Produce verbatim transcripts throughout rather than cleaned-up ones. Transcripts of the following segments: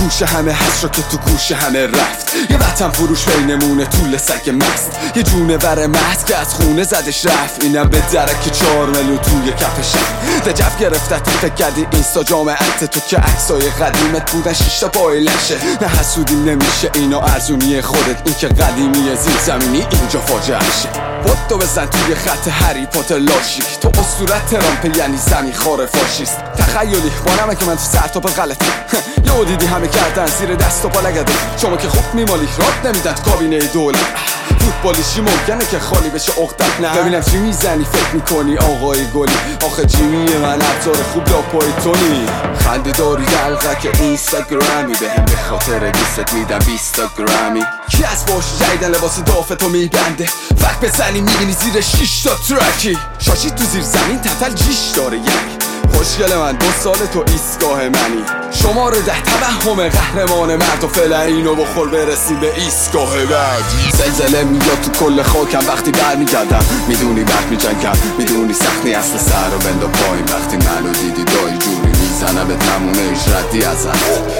گوش همه هست رو که تو گوش همه رفت. یه وطن فروش بینمونه طول سگ مست، یه جونور مست که از خونه زدش رفت. اینم به درک چهار میلیون توی کفشم. دجف گرفتت فکر کردی اینستا جامعت تو که عکسای قدیمت بودن شیشتا پای لشه. نه حسودی نمیشه اینا ارزونی خودت، این که قدیمی زیر زمینی اینجا فاجعه شه. بودو بزن توی خط هری پاتر لاشی، تو اسطورت ترامپ یعنی زمین خور فاشیست. تخیلی بانمه که من تو سر تا پا غلطه. یهو دیدی همه کردن زیر دست و پا لگده، شما که خوب میمالی رات نمیدن تو کابینه دولت. فوتبالیشی ممکنه که خالی بشه اختت، نه ببینم چی میزنی فکر میکنی آقای گلی. آخه جیمی من ابزار خوب لاپای تونی، خنده داری دلقک اینستاگرامی، بهم به خاطر دوست میدم بیست گرامی. کی از باش جایدن لباس دافتو میبنده، فک بزنی میبینی زیر شیش تا ترکی. شاشی تو زیر زمین تتل جیش داره یعنی. خوشگل من دو سال تو ایستگاه منی، شماره ده توهم قهرمان مرد و فعلا اینو بخور برسیم به ایستگاه بعدی. زلزله میاد تو کل خاکم وقتی برمیگردم، میدونی برد میجنگم، میدونی سختی اصل سر و بند و پایین. وقتی منو دیدی دایی جوری میزنم به تمومه ایش ردی ازم.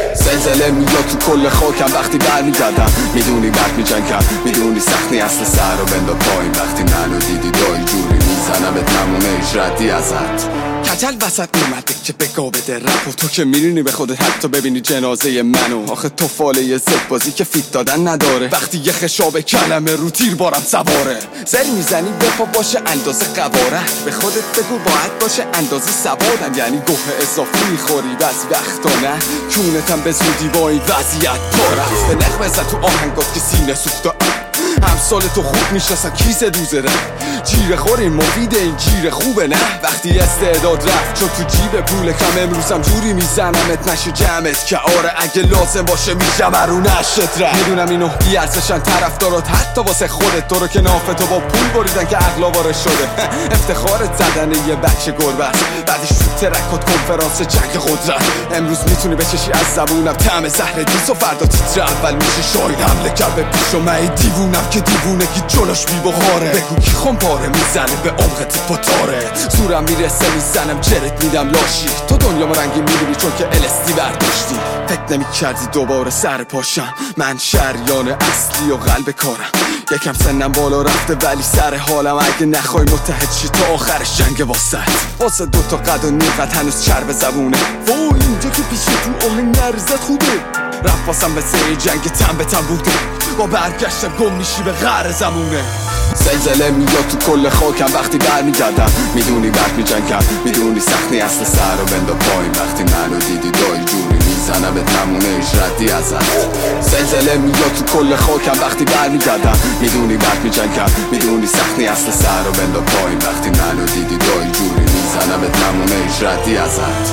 زلزله میاد تو کل خاکم وقتی برمیگردم، میدونی برد میجنگم، میدونی سختی اصل سر و بند و پایین. وقتی منو دیدی دایی جوری میزنم به تمومه ایش ردی ازت. کچل وسط اومده که بگا بده رپ و تو که میرینی به خودت حتی ببینی جنازه منو. آخه تو فاله یه زد بازی که فیت دادن نداره، وقتی یه خشاب کلمه رو تیر بارم سواره. زری میزنی بپا باشه اندازه قوارت، به خودت بگو باید باشه اندازه سوادم. یعنی گوه اضافی میخوری بعضی وقتا نه، کونتم به زودی با این وضعیت پارست. به نغمه زد تو آهنگات که سینه سوخته، همسال تو خوب میشناسن کیس دوزه ره. جیره خورین مفید این جیره خوبه نه، وقتی استعداد رفت چون تو جیب پول کم. امروزم جوری میزنمت نشه جمعت که آره اگه لازم باشه میشم رو نشت ره. میدونم اینو بیارزشن طرفدارات حتی واسه خودت، تو رو که نافتو با پول بریدن که عقلا وارد شده. افتخارت زدن یه بچه گربه است، بعدش تو ترکات کنفرانس جنگ قدرت. امروز میتونی بچشی از زبونم طعم زهر دیس و فردا تیتر اول میشه شاید حمله کرد به پیش و من دیوونم که دیوونه که جلوش بی بخاره. بگو کی خمپاره میزنه به عمق تیپ و تارت، زورم میرسه میزنم جرت میدم لاشی. تو دنیا ما رنگی میبینی چون که الستی برداشتی. فکر نمی کردی دوباره سر پاشم، من شریان اصلی و قلب کارم. یکم سنم بالا رفته ولی سر حالم، اگه نخوای متحد شی تا آخرش جنگ واسه واسه دوتا قد و نیقت هنوز چرب زبونه. وای اینجا که پیشی تو آهنگ نرزت خوبه، رفت واسم به سری جنگ تن به تن بوده. با برگشتم گم میشی به غر زمونه. زلزله میاد تو کل خاکم وقتی برمیگردم، میدونی برد میجنگم، میدونی سختی اصل سر و بند و پایین. وقتی منو دیدی دایی جوری میزنم به تمومه ایش ردی ازم. زلزله میاد تو کل خاکم وقتی برمیگردم، میدونی برد میجنگم، میدونی سختی اصل سر و بند و پایین. وقتی منو دیدی دایی جوری میزنم به تمومه ایش ردی ازت.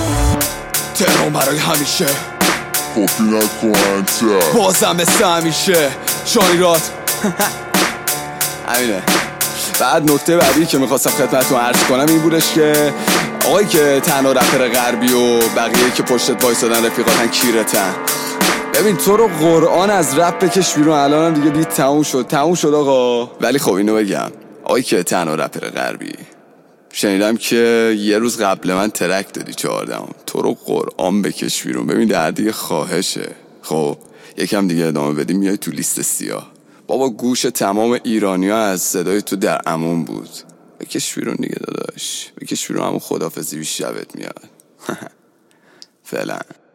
تهران برای همیشه کپی نکن بازم مثل همیشه شایرات. همینه. بعد نکته بعدی که میخواستم خدمتتون عرض کنم این بودش که آقایی که تنها رپر غربی و بقیه که پشتت وایسادن رفیقاتن کیرتن، ببین تو رو قرآن از رپ بکش بیرون. الانم دیگه دید تموم شد تموم شد آقا. ولی خب اینو بگم، آقایی که تنها رپر غربی، شنیدم که یه روز قبل من ترک دادی چهاردهم، تو رو قرآن بکش بیرون. ببین در دیگه خواهشه، خب یکم دیگه ادامه بدی میای تو لیست سیاه. بابا گوش تمام ایرانی ها از صدای تو در امون بود. بکش بیرون دیگه داداش، بکش بیرون، همون خدافزی بیش شبت میاد. فعلا.